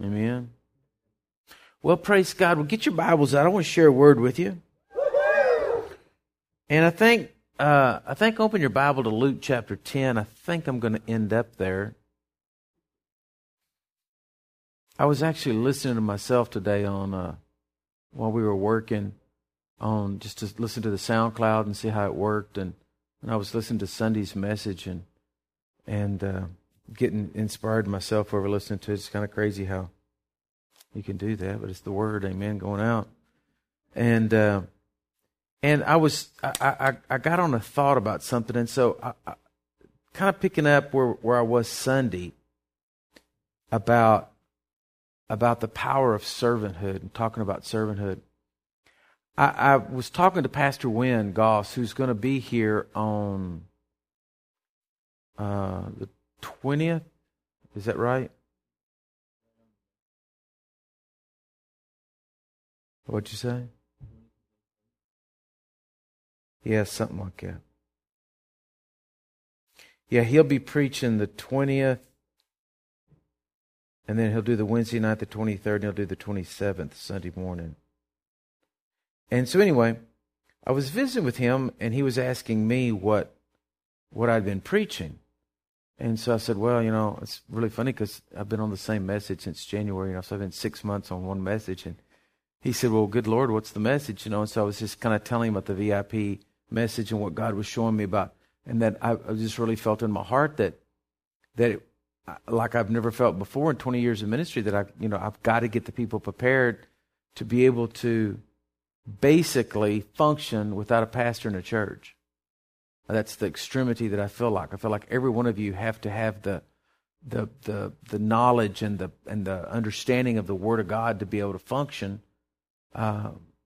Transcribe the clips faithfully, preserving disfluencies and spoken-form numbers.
Amen. Well, praise God. Well, get your Bibles out. I want to share a word with you. And I think, uh, I think open your Bible to Luke chapter ten. I think I'm going to end up there. I was actually listening to myself today on, uh, while we were working on, just to listen to the SoundCloud and see how it worked. And, and I was listening to Sunday's message and, and, uh, getting inspired myself over listening to it. It's kind of crazy how you can do that, but it's the word, amen, going out. And uh, and I was I, I, I got on a thought about something, and so I, I kind of picking up where, where I was Sunday about about the power of servanthood and talking about servanthood. I, I was talking to Pastor Wynn Goss, who's going to be here on uh, the twentieth. Is that right? What'd you say? Yeah, something like that. Yeah, he'll be preaching the twentieth, and then he'll do the Wednesday night, the twenty-third, and he'll do the twenty-seventh, Sunday morning. And so anyway, I was visiting with him, and he was asking me what what I'd been preaching. And so I said, well, you know, it's really funny because I've been on the same message since January. You know, so I've been six months on one message, and he said, well, good Lord, what's the message? You know, and so I was just kind of telling him about the V I P message and what God was showing me about, and that I, I just really felt in my heart that, that it, like I've never felt before in twenty years of ministry, that I, you know, I've got to get the people prepared to be able to basically function without a pastor in a church. That's the extremity that I feel like. I feel like every one of you have to have the, the, the, the knowledge and the and the understanding of the Word of God to be able to function. Uh,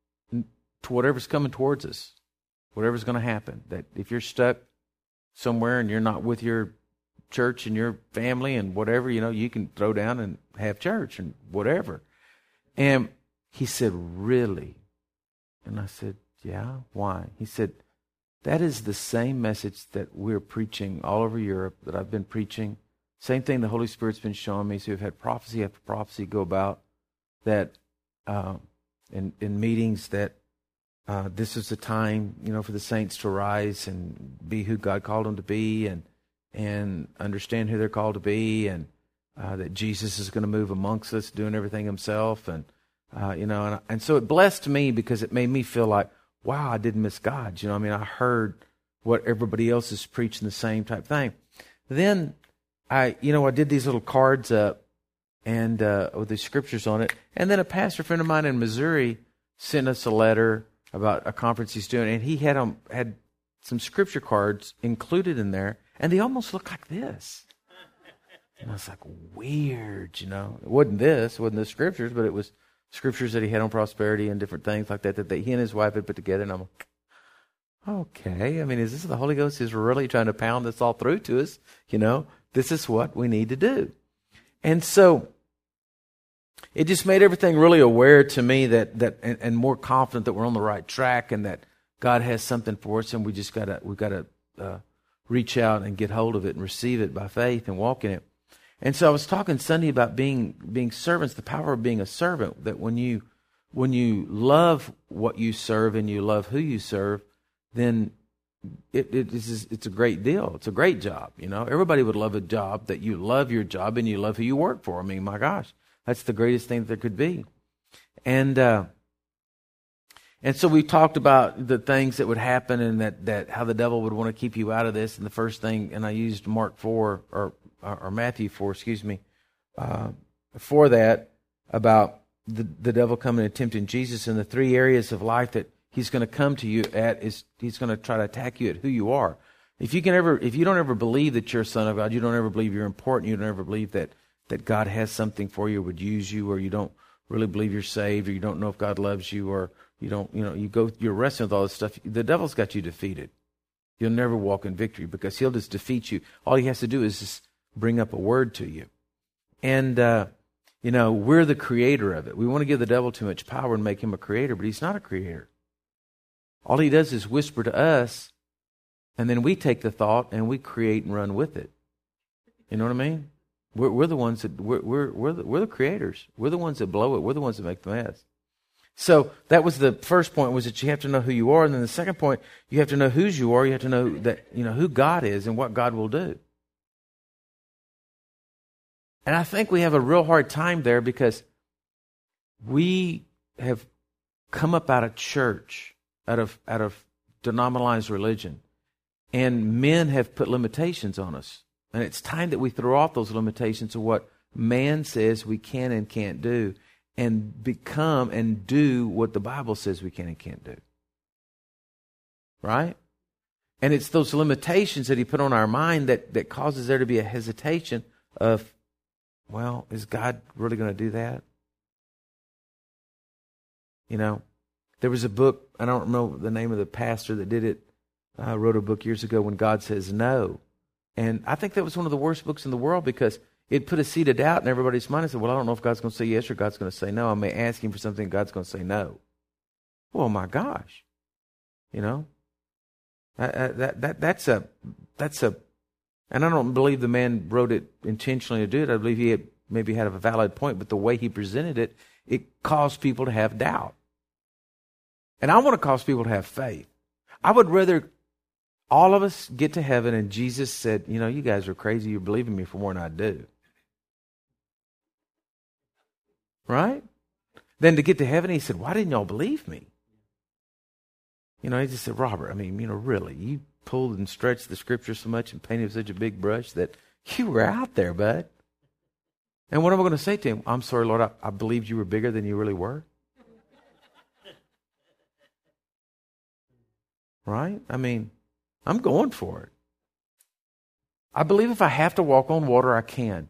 to whatever's coming towards us, whatever's going to happen. That if you're stuck somewhere and you're not with your church and your family and whatever, you know, you can throw down and have church and whatever. And he said, really? And I said, yeah, why? He said, that is the same message that we're preaching all over Europe, that I've been preaching. Same thing the Holy Spirit's been showing me. So we've had prophecy after prophecy go about that, um, In, in meetings, that uh, this is the time, you know, for the saints to rise and be who God called them to be, and and understand who they're called to be, and uh, that Jesus is going to move amongst us, doing everything Himself, and uh, you know, and, and so it blessed me because it made me feel like, wow, I didn't miss God. You know, I mean, I heard what everybody else is preaching, the same type thing. Then I, you know, I did these little cards up, and uh, with the scriptures on it. And then a pastor friend of mine in Missouri sent us a letter about a conference he's doing, and he had um, had some scripture cards included in there, and they almost looked like this. And I was like, weird, you know. It wasn't this, it wasn't the scriptures, but it was scriptures that he had on prosperity and different things like that, that they, he and his wife had put together. And I'm like, okay, I mean, is this the Holy Ghost is really trying to pound this all through to us? You know, this is what we need to do. And so it just made everything really aware to me that that and, and more confident that we're on the right track, and that God has something for us, and we just gotta we gotta uh, reach out and get hold of it and receive it by faith and walk in it. And so I was talking Sunday about being being servants, the power of being a servant. That when you when you love what you serve and you love who you serve, then it, it is it's a great deal. It's a great job. You know, everybody would love a job that you love your job and you love who you work for. I mean, my gosh. That's the greatest thing that there could be. And uh, and so we talked about the things that would happen, and that, that how the devil would want to keep you out of this. And the first thing, and I used Mark four, or or Matthew four, excuse me, uh, for that, about the, the devil coming and tempting Jesus. And the three areas of life that he's going to come to you at is he's going to try to attack you at who you are. If you can ever, if you don't ever believe that you're a son of God, you don't ever believe you're important, you don't ever believe that that God has something for you, would use you, or you don't really believe you're saved, or you don't know if God loves you, or you don't, you know, you go, you're wrestling with all this stuff. The devil's got you defeated. You'll never walk in victory because he'll just defeat you. All he has to do is just bring up a word to you. And, uh, you know, we're the creator of it. We want to give the devil too much power and make him a creator, but he's not a creator. All he does is whisper to us, and then we take the thought and we create and run with it. You know what I mean? We're, we're the ones that, we're, we're, we're, the, we're the creators. We're the ones that blow it. We're the ones that make the mess. So that was the first point, was that you have to know who you are. And then the second point, you have to know whose you are. You have to know that, you know, who God is and what God will do. And I think we have a real hard time there because we have come up out of church, out of out of denominalized religion, and men have put limitations on us. And it's time that we throw off those limitations of what man says we can and can't do, and become and do what the Bible says we can and can't do. Right? And it's those limitations that he put on our mind that, that causes there to be a hesitation of, well, is God really going to do that? You know, there was a book, I don't know the name of the pastor that did it, uh, wrote a book years ago, When God Says No. And I think that was one of the worst books in the world because it put a seed of doubt in everybody's mind and said, well, I don't know if God's going to say yes or God's going to say no. I may ask him for something, God's going to say no. Well, my gosh. You know, that, that, that that's a, that's a, and I don't believe the man wrote it intentionally to do it. I believe he had, maybe had a valid point, but the way he presented it, it caused people to have doubt. And I want to cause people to have faith. I would rather all of us get to heaven and Jesus said, you know, you guys are crazy. You're believing me for more than I do. Right? Then to get to heaven, he said, why didn't y'all believe me? You know, he just said, Robert, I mean, you know, really, you pulled and stretched the scripture so much and painted with such a big brush that you were out there, bud. And what am I going to say to him? I'm sorry, Lord, I, I believed you were bigger than you really were. Right? I mean, I'm going for it. I believe if I have to walk on water, I can.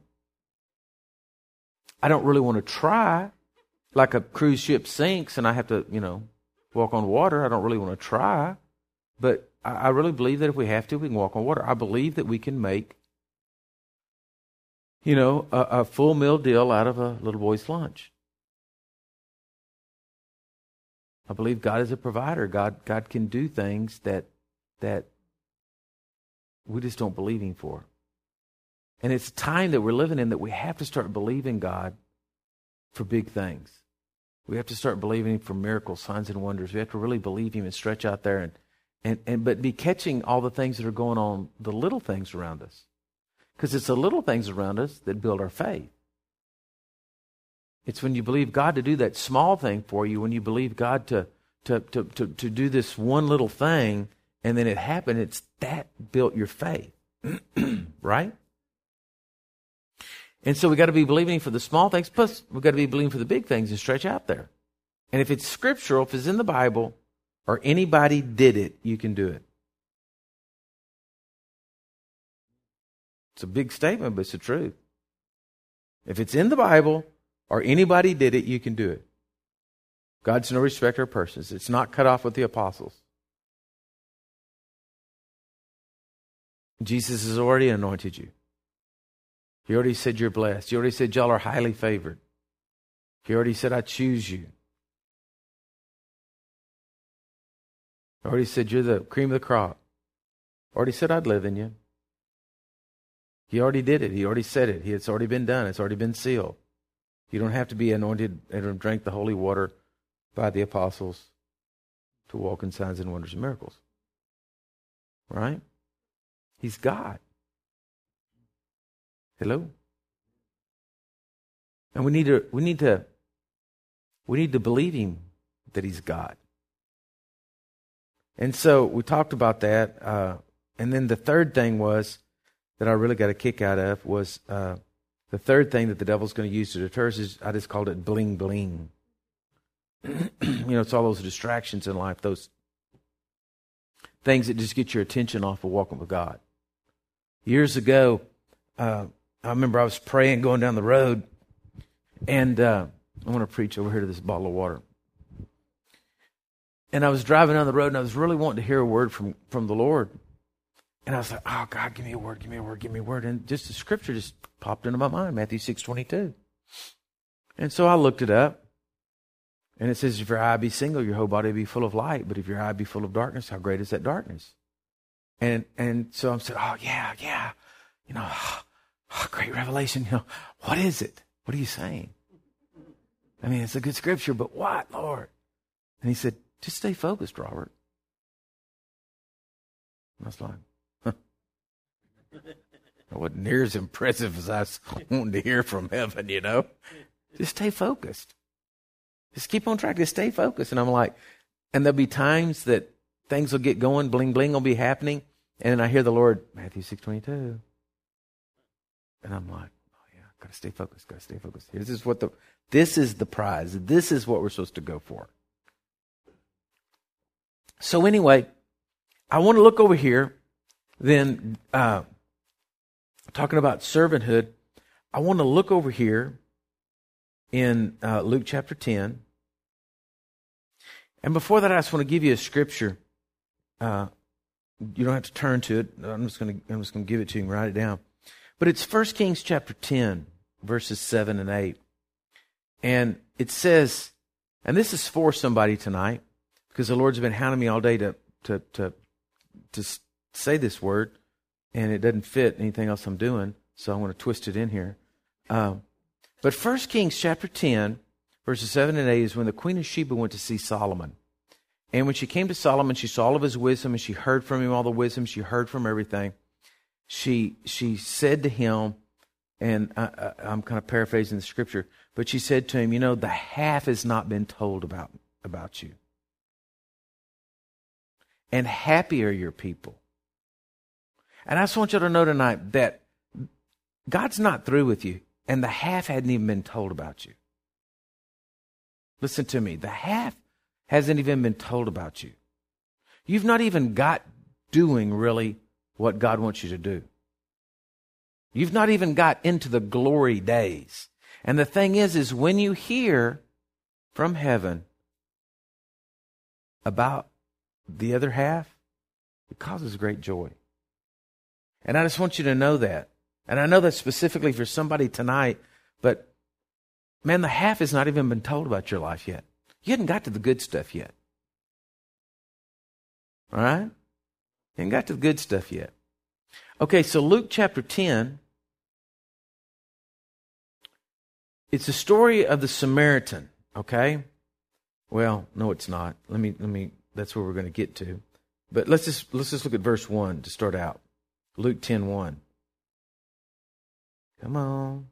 I don't really want to try. Like a cruise ship sinks and I have to, you know, walk on water. I don't really want to try. But I, I really believe that if we have to, we can walk on water. I believe that we can make, you know, a, a full meal deal out of a little boy's lunch. I believe God is a provider. God, God can do things that that we just don't believe him for. And it's time that we're living in that we have to start believing God for big things. We have to start believing him for miracles, signs, and wonders. We have to really believe him and stretch out there and and, and but be catching all the things that are going on, the little things around us. Because it's the little things around us that build our faith. It's when you believe God to do that small thing for you, when you believe God to to to to, to do this one little thing, and then it happened, it's that built your faith. Right? And so we got to be believing for the small things, plus we got to be believing for the big things and stretch out there. And if it's scriptural, if it's in the Bible, or anybody did it, you can do it. It's a big statement, but it's the truth. If it's in the Bible, or anybody did it, you can do it. God's no respecter of persons. It's not cut off with the apostles. Jesus has already anointed you. He already said you're blessed. He already said y'all are highly favored. He already said I choose you. He already said you're the cream of the crop. Already said I'd live in you. He already did it. He already said it. It's already been done. It's already been sealed. You don't have to be anointed and drink the holy water by the apostles to walk in signs and wonders and miracles. Right? He's God. Hello? And we need to we need to we need to believe him that he's God. And so we talked about that. Uh, and then the third thing was that I really got a kick out of was uh, the third thing that the devil's going to use to deter us is, I just called it bling bling. You know, it's all those distractions in life, those things that just get your attention off of walking with God. Years ago, uh, I remember I was praying going down the road, and uh, I want to preach over here to this bottle of water. And I was driving down the road, and I was really wanting to hear a word from, from the Lord. And I was like, oh, God, give me a word, give me a word, give me a word. And just the scripture just popped into my mind, Matthew six twenty-two. And so I looked it up. And it says, if your eye be single, your whole body be full of light. But if your eye be full of darkness, how great is that darkness? And and so I'm saying, oh, yeah, yeah. You know, oh, great revelation. You know, what is it? What are you saying? I mean, it's a good scripture, but what, Lord? And he said, just stay focused, Robert. And I was like, huh. It wasn't near as impressive as I was wanting to hear from heaven, you know. Just stay focused. Just keep on track. Just stay focused. And I'm like, and there'll be times that things will get going, bling, bling will be happening. And then I hear the Lord, Matthew six twenty-two. And I'm like, oh yeah, got to stay focused, got to stay focused. This is what the, this is the prize. This is what we're supposed to go for. So anyway, I want to look over here, then, uh, talking about servanthood, I want to look over here in uh, Luke chapter ten. And before that, I just want to give you a scripture. Uh, you don't have to turn to it. I'm just going to I'm just going to give it to you and write it down. But it's First Kings chapter ten, verses seven and eight. And it says, and this is for somebody tonight, because the Lord's been hounding me all day to to to to say this word, and it doesn't fit anything else I'm doing, so I want to twist it in here. Um, but First Kings chapter ten, verses seven and eight is when the Queen of Sheba went to see Solomon. And when she came to Solomon, she saw all of his wisdom, and she heard from him all the wisdom. She heard from everything. She she said to him, and I, I, I'm kind of paraphrasing the scripture, but she said to him, you know, the half has not been told about, about you. And happy are your people. And I just want you to know tonight that God's not through with you, and the half hadn't even been told about you. Listen to me. The half hasn't even been told about you. You've not even got doing really what God wants you to do. You've not even got into the glory days. And the thing is, is when you hear from heaven about the other half, it causes great joy. And I just want you to know that. And I know that specifically for somebody tonight, but man, the half has not even been told about your life yet. You hadn't got to the good stuff yet. All right? You hadn't got to the good stuff yet. Okay, so Luke chapter ten, it's a story of the Samaritan, okay? Well, no, it's not. Let me, let me, that's where we're going to get to. But let's just, let's just look at verse one to start out. Luke ten one. Come on.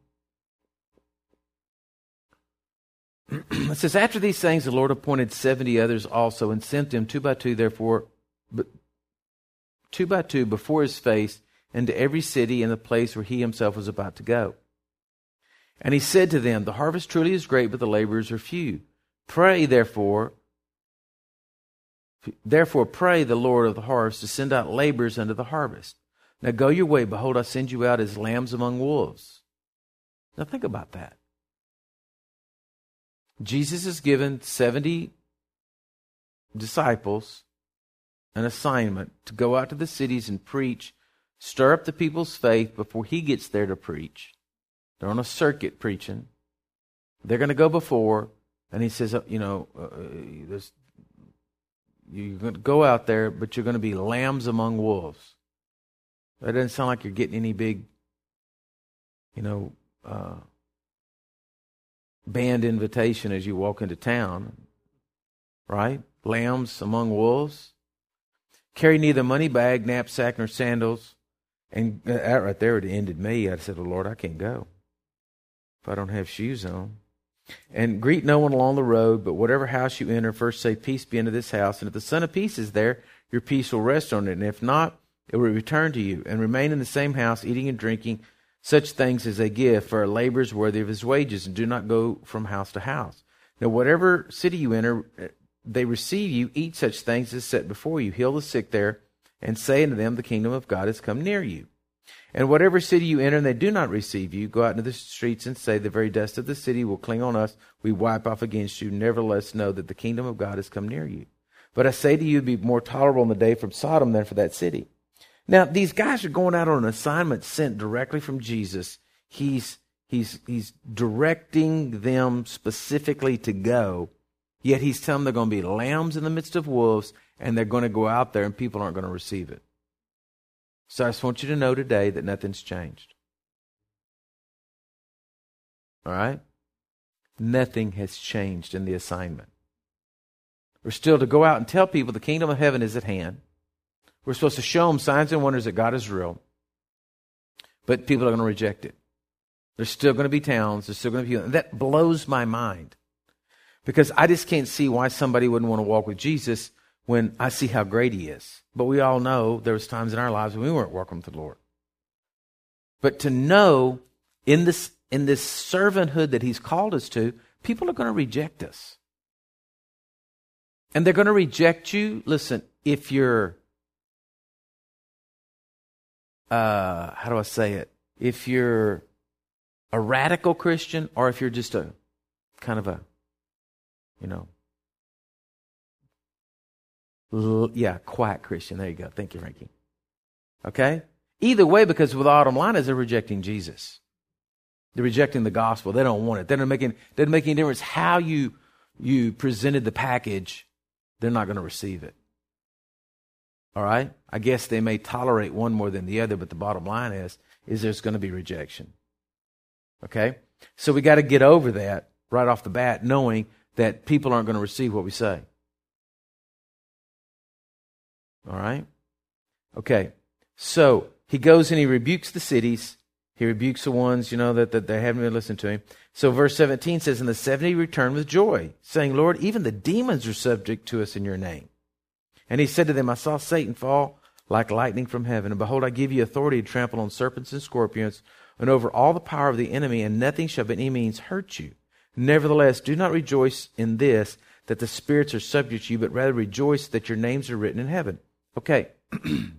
It says, after these things, the Lord appointed seventy others also and sent them two by two, therefore, but two by two before his face into every city and the place where he himself was about to go. And he said to them, the harvest truly is great, but the laborers are few. Pray, therefore, therefore pray the Lord of the harvest to send out laborers unto the harvest. Now go your way. Behold, I send you out as lambs among wolves. Now think about that. Jesus has given seventy disciples an assignment to go out to the cities and preach, stir up the people's faith before he gets there to preach. They're on a circuit preaching. They're going to go before, and he says, you know, uh, there's, you're going to go out there, but you're going to be lambs among wolves. That doesn't sound like you're getting any big, you know, uh, band invitation as you walk into town, right? Lambs among wolves. Carry neither money bag, knapsack, nor sandals. And that right there would have ended me. I said, oh, Lord, I can't go if I don't have shoes on. And greet no one along the road, but whatever house you enter, first say, peace be unto this house. And if the Son of Peace is there, your peace will rest on it. And if not, it will return to you. And remain in the same house, eating and drinking such things as they give, for a labor is worthy of his wages, and do not go from house to house. Now, whatever city you enter, they receive you, eat such things as set before you, heal the sick there, and say unto them, the kingdom of God has come near you. And whatever city you enter, and they do not receive you, go out into the streets and say, the very dust of the city will cling on us, we wipe off against you, nevertheless know that the kingdom of God has come near you. But I say to you, it'd be more tolerable in the day from Sodom than for that city. Now, these guys are going out on an assignment sent directly from Jesus. He's, he's, he's directing them specifically to go, yet he's telling them they're going to be lambs in the midst of wolves, and they're going to go out there and people aren't going to receive it. So I just want you to know today that nothing's changed. All right? Nothing has changed in the assignment. We're still to go out and tell people the kingdom of heaven is at hand. We're supposed to show them signs and wonders that God is real. But people are going to reject it. There's still going to be towns. There's still going to be people. That blows my mind. Because I just can't see why somebody wouldn't want to walk with Jesus when I see how great he is. But we all know there was times in our lives when we weren't walking with the Lord. But to know in this, in this servanthood that he's called us to, people are going to reject us. And they're going to reject you, listen, if you're, uh, how do I say it? If you're a radical Christian or if you're just a kind of a, you know, l- yeah, quiet Christian. There you go. Thank you, Frankie. Okay? Either way, because the bottom line is they're rejecting Jesus. They're rejecting the gospel. They don't want it. They don't make any, doesn't make any difference how you, you presented the package. They're not going to receive it. All right? I guess they may tolerate one more than the other, but the bottom line is, is there's going to be rejection. Okay? So we got to get over that right off the bat, knowing that people aren't going to receive what we say. All right? Okay. So he goes and he rebukes the cities. He rebukes the ones, you know, that, that they haven't been listening to him. So verse seventeen says, and the seventy returned with joy, saying, Lord, even the demons are subject to us in your name. And he said to them, I saw Satan fall like lightning from heaven. And behold, I give you authority to trample on serpents and scorpions and over all the power of the enemy, and nothing shall by any means hurt you. Nevertheless, do not rejoice in this, that the spirits are subject to you, but rather rejoice that your names are written in heaven. Okay. I'm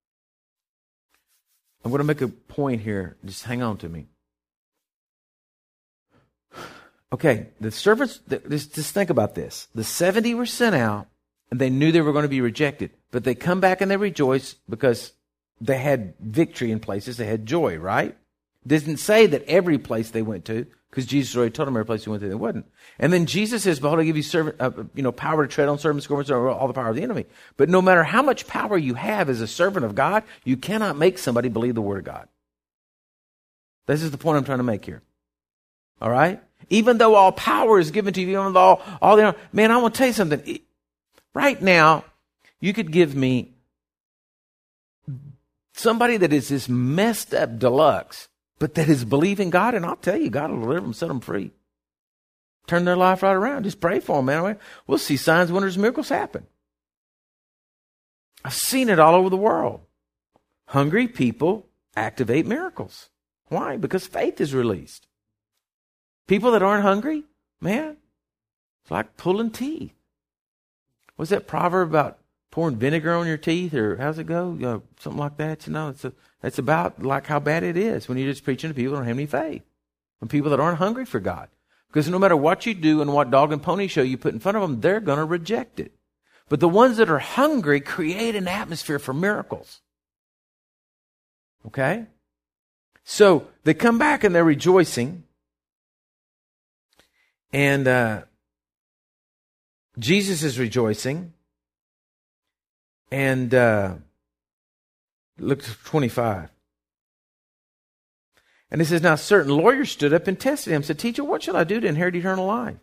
going to make a point here. Just hang on to me. Okay, the servants, just, just think about this. The seventy were sent out, and they knew they were going to be rejected. But they come back and they rejoice because they had victory in places. They had joy, right? Didn't say that every place they went to, because Jesus already told them every place they went to, they wouldn't. And then Jesus says, behold, I give you servant, uh, you know, power to tread on serpents, scorpions, or all the power of the enemy. But no matter how much power you have as a servant of God, you cannot make somebody believe the word of God. This is the point I'm trying to make here. All right? Even though all power is given to you, even though all, all the, man, I want to tell you something. Right now, you could give me somebody that is this messed up deluxe, but that is believing God, and I'll tell you, God will deliver them, set them free. Turn their life right around. Just pray for them, man. We'll see signs, wonders, miracles happen. I've seen it all over the world. Hungry people activate miracles. Why? Because faith is released. People that aren't hungry, man, it's like pulling teeth. What's that proverb about pouring vinegar on your teeth, or how's it go? You know, something like that, you know. It's a, it's about like how bad it is when you're just preaching to people that don't have any faith. When people that aren't hungry for God. Because no matter what you do and what dog and pony show you put in front of them, they're going to reject it. But the ones that are hungry create an atmosphere for miracles. Okay? So they come back and they're rejoicing. And uh, Jesus is rejoicing. And uh, look at twenty-five. And he says, now certain lawyers stood up and tested him, said, Teacher, what shall I do to inherit eternal life?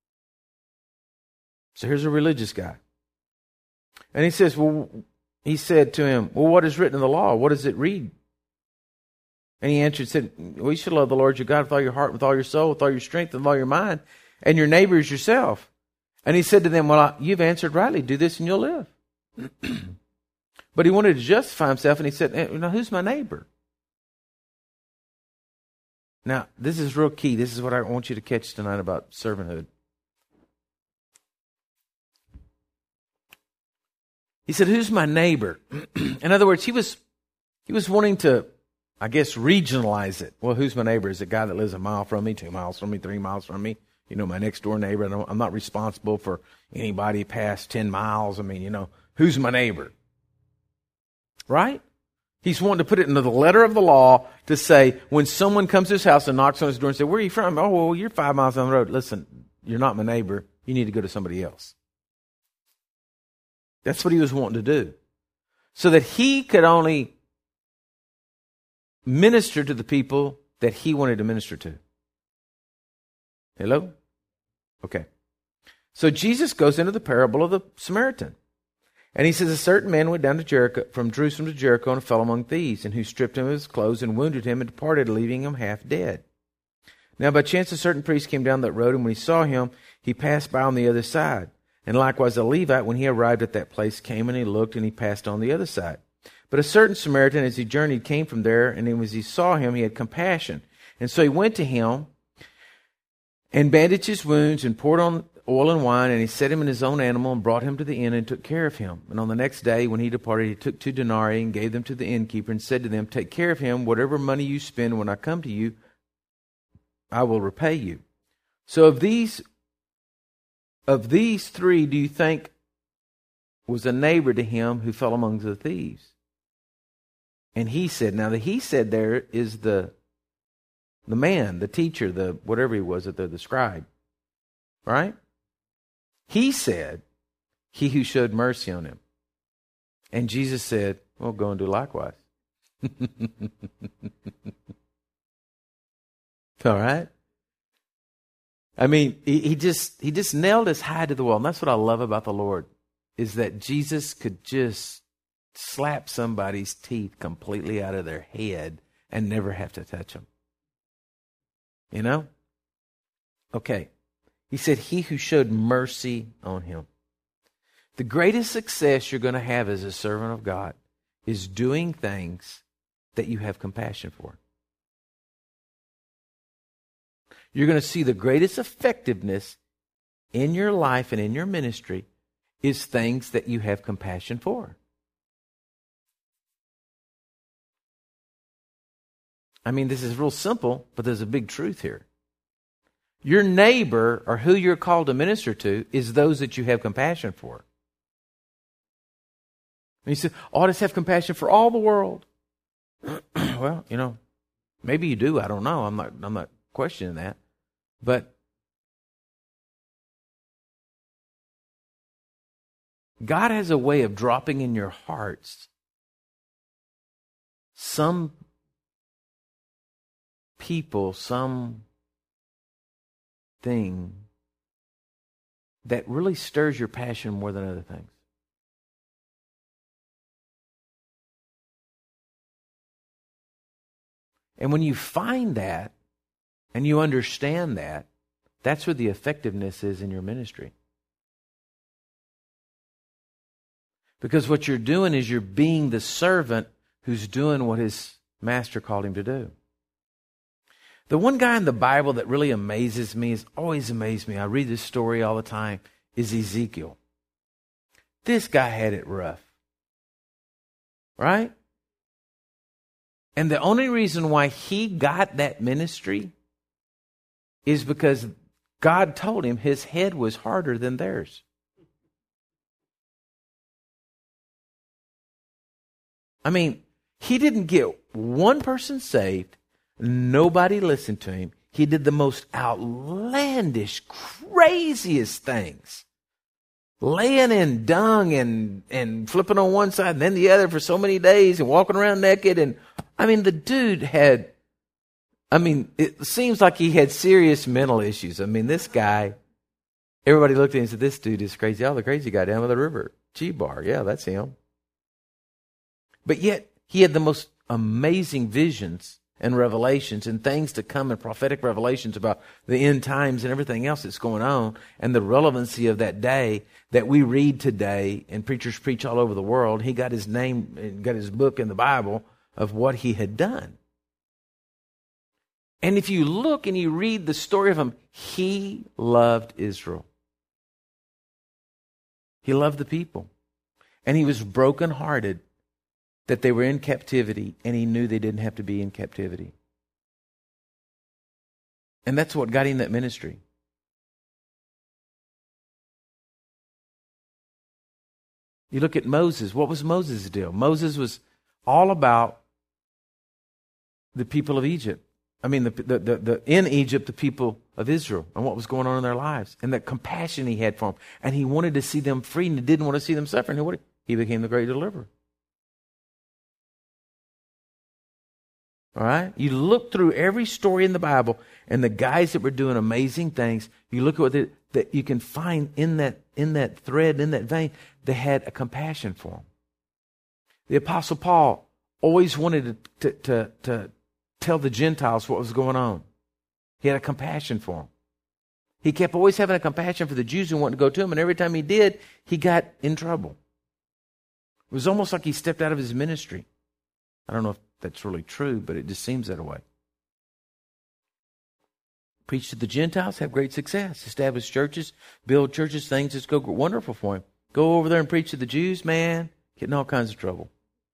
So here's a religious guy. And he says, well, he said to him, well, what is written in the law? What does it read? And he answered, said, well, you should love the Lord your God with all your heart, with all your soul, with all your strength, with all your mind, and your neighbor as yourself. And he said to them, well, I, you've answered rightly. Do this and you'll live. But he wanted to justify himself, and he said, hey, now who's my neighbor? Now, this is real key. This is what I want you to catch tonight about servanthood. He said, who's my neighbor? In other words, he was he was wanting to, I guess, regionalize it. Well, who's my neighbor? Is it a guy that lives a mile from me, two miles from me, three miles from me? You know, my next door neighbor. I don't, I'm not responsible for anybody past ten miles. I mean, you know, who's my neighbor? Right? He's wanting to put it into the letter of the law to say, when someone comes to his house and knocks on his door and says, where are you from? Oh, well, you're five miles down the road. Listen, you're not my neighbor. You need to go to somebody else. That's what he was wanting to do. So that he could only minister to the people that he wanted to minister to. Hello? Okay. So Jesus goes into the parable of the Samaritan. And he says, a certain man went down to Jericho, from Jerusalem to Jericho, and fell among thieves, and who stripped him of his clothes and wounded him and departed, leaving him half dead. Now by chance a certain priest came down that road, and when he saw him, he passed by on the other side. And likewise a Levite, when he arrived at that place, came and he looked, and he passed on the other side. But a certain Samaritan, as he journeyed, came from there, and as he saw him, he had compassion. And so he went to him, and bandaged his wounds, and poured on oil and wine, and he set him in his own animal, and brought him to the inn, and took care of him. And on the next day, when he departed, he took two denarii, and gave them to the innkeeper, and said to them, take care of him, whatever money you spend when I come to you, I will repay you. So of these, of these three, do you think was a neighbor to him who fell among the thieves? And he said, now the he said there is the the man, the teacher, the whatever he was, the, the scribe, right? He said, he who showed mercy on him. And Jesus said, well, go and do likewise. All right? I mean, he, he just he just nailed his high to the wall. And that's what I love about the Lord, is that Jesus could just slap somebody's teeth completely out of their head and never have to touch them. You know? Okay. He said, he who showed mercy on him. The greatest success you're going to have as a servant of God is doing things that you have compassion for. You're going to see the greatest effectiveness in your life and in your ministry is things that you have compassion for. I mean, this is real simple, but there's a big truth here. Your neighbor, or who you're called to minister to, is those that you have compassion for. And you say, oh, I just have compassion for all the world. Well, you know, maybe you do. I don't know. I'm not, I'm not questioning that. But God has a way of dropping in your hearts some people, some thing that really stirs your passion more than other things. And when you find that and you understand that, that's where the effectiveness is in your ministry. Because what you're doing is you're being the servant who's doing what his master called him to do. The one guy in the Bible that really amazes me, has always amazed me, I read this story all the time, is Ezekiel. This guy had it rough. Right? And the only reason why he got that ministry is because God told him his head was harder than theirs. I mean, he didn't get one person saved. Nobody listened to him. He did the most outlandish, craziest things. Laying in dung and, and flipping on one side and then the other for so many days and walking around naked. And I mean, the dude had, I mean, it seems like he had serious mental issues. I mean, this guy, everybody looked at him and said, this dude is crazy. Oh, the crazy guy down by the river. G-Bar. Yeah, that's him. But yet, he had the most amazing visions and revelations and things to come and prophetic revelations about the end times and everything else that's going on and the relevancy of that day that we read today and preachers preach all over the world. He got his name, got his book in the Bible of what he had done. And if you look and you read the story of him, he loved Israel. He loved the people. And he was brokenhearted that they were in captivity, and he knew they didn't have to be in captivity. And that's what got him that ministry. You look at Moses. What was Moses' deal? Moses was all about the people of Egypt. I mean, the, the, the, the in Egypt, the people of Israel, and what was going on in their lives, and the compassion he had for them. And he wanted to see them free, and he didn't want to see them suffering. He became the great deliverer. All right? You look through every story in the Bible and the guys that were doing amazing things, you look at what they, that you can find in that, in that thread, in that vein, they had a compassion for them. The Apostle Paul always wanted to, to, to, to tell the Gentiles what was going on. He had a compassion for them. He kept always having a compassion for the Jews who wanted to go to him, and every time he did, he got in trouble. It was almost like he stepped out of his ministry. I don't know if that's really true, but it just seems that way. Preach to the Gentiles, have great success. Establish churches, build churches, things just go wonderful for him. Go over there and preach to the Jews, man, get in all kinds of trouble.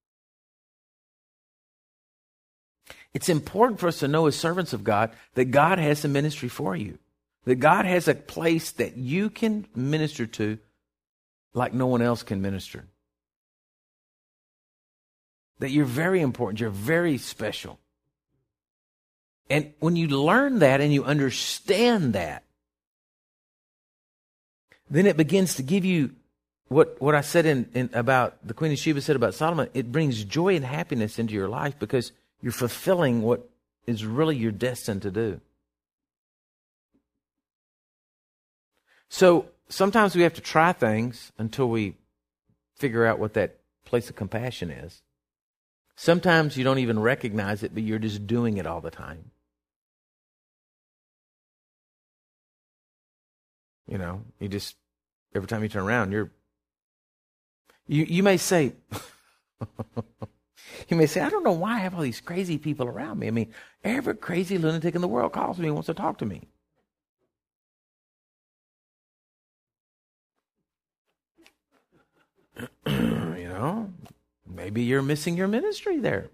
It's important for us to know as servants of God that God has a ministry for you. That God has a place that you can minister to like no one else can minister. That you're very important. You're very special. And when you learn that and you understand that, then it begins to give you what, what I said in, in about the Queen of Sheba said about Solomon. It brings joy and happiness into your life because you're fulfilling what is really you're destined to do. So sometimes we have to try things until we figure out what that place of compassion is. Sometimes you don't even recognize it, but you're just doing it all the time. You know, you just, every time you turn around, you're, you, you may say, you may say, I don't know why I have all these crazy people around me. I mean, every crazy lunatic in the world calls me and wants to talk to me. You know, maybe you're missing your ministry there.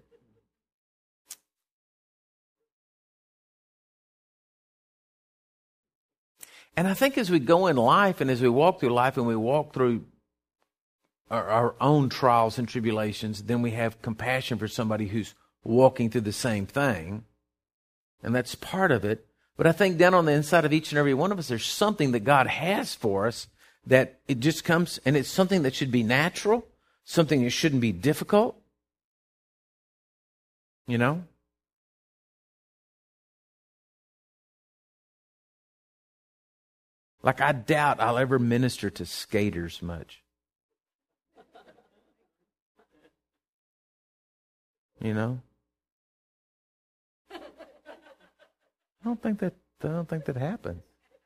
And I think as we go in life and as we walk through life and we walk through our, our own trials and tribulations, then we have compassion for somebody who's walking through the same thing. And that's part of it. But I think down on the inside of each and every one of us, there's something that God has for us that it just comes, and it's something that should be natural, something that shouldn't be difficult. You know? Like, I doubt I'll ever minister to skaters much. You know? I don't think that, I don't think that happens.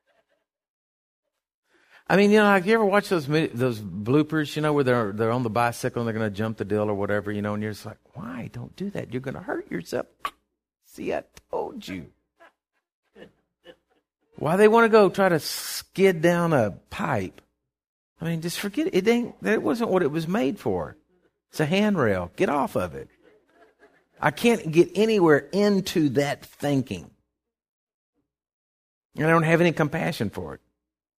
I mean, you know, like you ever watch those those bloopers, you know, where they're they're on the bicycle and they're going to jump the deal or whatever, you know, and you're just like, why? Don't do that. You're going to hurt yourself. See, I told you. Why they want to go try to skid down a pipe? I mean, just forget it. It ain't. That wasn't what it was made for. It's a handrail. Get off of it. I can't get anywhere into that thinking, and I don't have any compassion for it.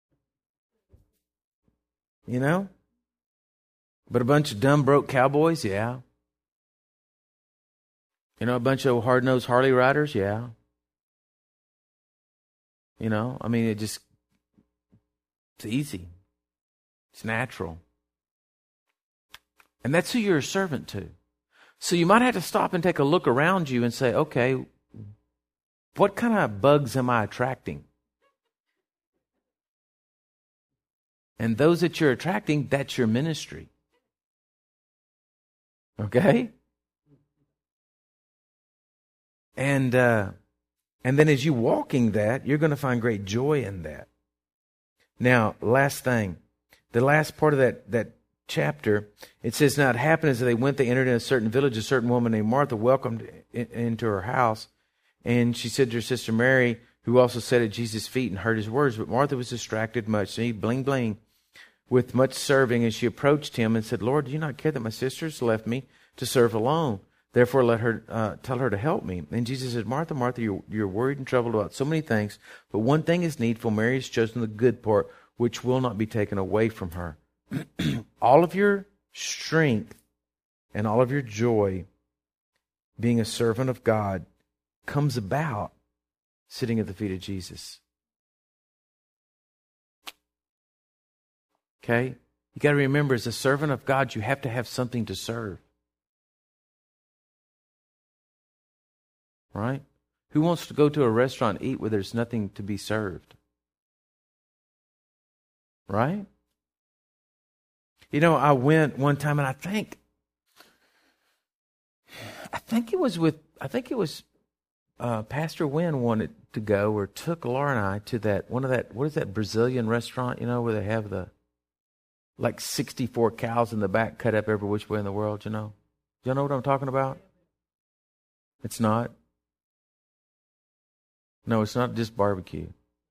You know? But a bunch of dumb, broke cowboys, yeah. You know, a bunch of hard-nosed Harley riders, yeah. You know, I mean, it just, it's easy. It's natural. And that's who you're a servant to. So you might have to stop and take a look around you and say, okay, what kind of bugs am I attracting? And those that you're attracting, that's your ministry. Okay? And uh, and then as you walking that, you're going to find great joy in that. Now, last thing. The last part of that, that chapter, it says, now it happened as they went, they entered in a certain village, a certain woman named Martha welcomed in, into her house. And she said to her sister Mary, who also sat at Jesus' feet and heard his words. But Martha was distracted much. So he bling bling. With much serving, and she approached him and said, Lord, do you not care that my sister has left me to serve alone? Therefore, let her uh, tell her to help me. And Jesus said, Martha, Martha, you're, you're worried and troubled about so many things, but one thing is needful. Mary has chosen the good part, which will not be taken away from her. All of your strength and all of your joy, being a servant of God, comes about sitting at the feet of Jesus. Okay? You got to remember, as a servant of God, you have to have something to serve. right? Who wants to go to a restaurant and eat where there's nothing to be served? Right? You know, I went one time, and I think, I think it was with, I think it was uh, Pastor Wynn wanted to go, or took Laura and I to that, one of that, what is that Brazilian restaurant, you know, where they have the, like sixty-four cows in the back cut up every which way in the world, you know? You know what I'm talking about? It's not? No, it's not just barbecue.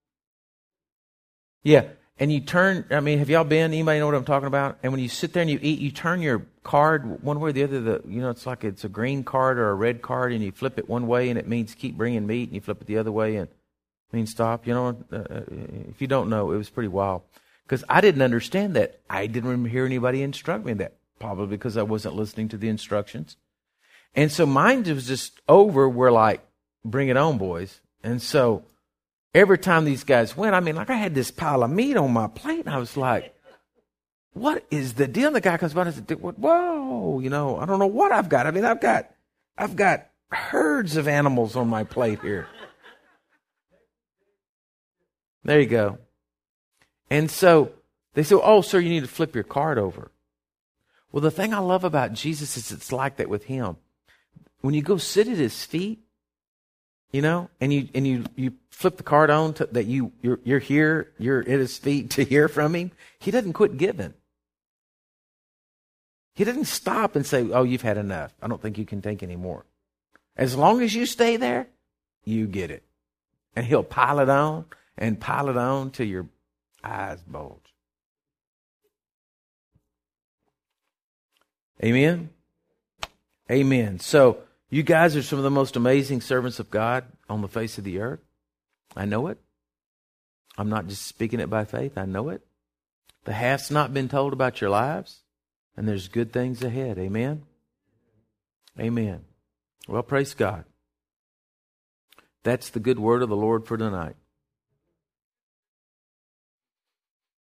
Yeah, and you turn, I mean, have y'all been? Anybody know what I'm talking about? And when you sit there and you eat, you turn your card one way or the other. The You know, it's like it's a green card or a red card, and you flip it one way, and it means keep bringing meat, and you flip it the other way, and it means stop. You know, uh, if you don't know, it was pretty wild. Because I didn't understand that. I didn't remember hear anybody instruct me that, probably because I wasn't listening to the instructions. And so mine was just over. We're like, bring it on, boys. And so every time these guys went, I mean, like I had this pile of meat on my plate, and I was like, what is the deal? And the guy comes by and says, whoa, you know, I don't know what I've got. I mean, I've got, I've got herds of animals on my plate here. There you go. And so they say, oh, sir, you need to flip your card over. Well, the thing I love about Jesus is it's like that with him. When you go sit at his feet, you know, and you and you, you flip the card on to, that you you're, you're here, you're at his feet to hear from him. He doesn't quit giving. He doesn't stop and say, "Oh, you've had enough. I don't think you can take any more." As long as you stay there, you get it, and he'll pile it on and pile it on till your eyes bulge. Amen. Amen. So. You guys are some of the most amazing servants of God on the face of the earth. I know it. I'm not just speaking it by faith. I know it. The half's not been told about your lives, and there's good things ahead. Amen? Amen. Well, praise God. That's the good word of the Lord for tonight.